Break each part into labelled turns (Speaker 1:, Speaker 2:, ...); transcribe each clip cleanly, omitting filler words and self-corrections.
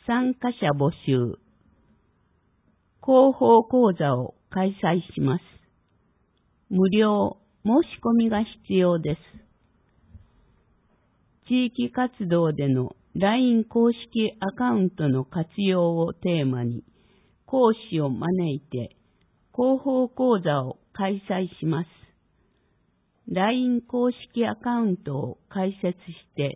Speaker 1: 参加者募集。広報講座を開催します。無料申し込みが必要です。地域活動での LINE 公式アカウントの活用をテーマに、講師を招いて広報講座を開催します。LINE 公式アカウントを開設して、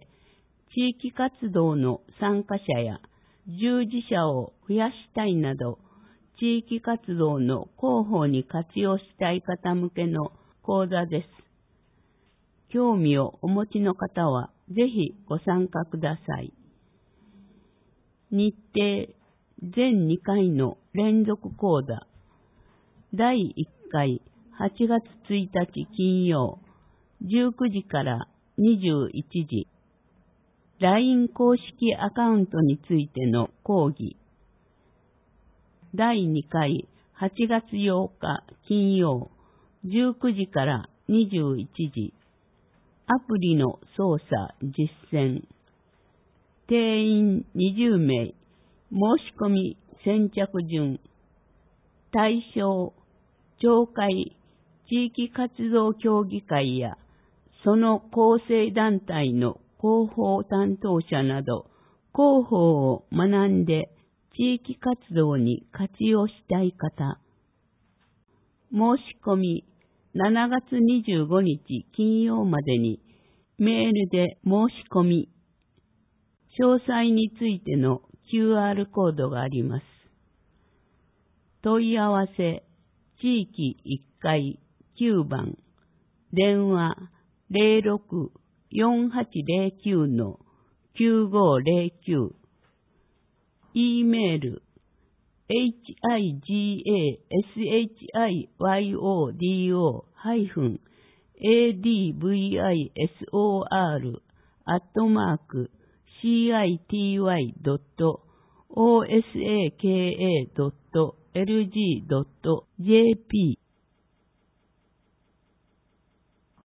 Speaker 1: 地域活動の参加者や従事者を増やしたいなど、地域活動の広報に活用したい方向けの講座です。興味をお持ちの方は、ぜひご参加ください。日程、全2回の連続講座。第1回、8月1日金曜、19時から21時。LINE 公式アカウントについての講義。第2回、8月8日金曜、19時から21時。アプリの操作実践。定員20名。申し込み先着順。対象、町会、地域活動協議会や、その構成団体の広報担当者など、広報を学んで地域活動に活用したい方。申し込み、7月25日金曜までにメールで申し込み。詳細についての QR コードがあります。問い合わせ、地域1階9番、電話064809-9509、E メール、higasor@city.osaka.lg.jp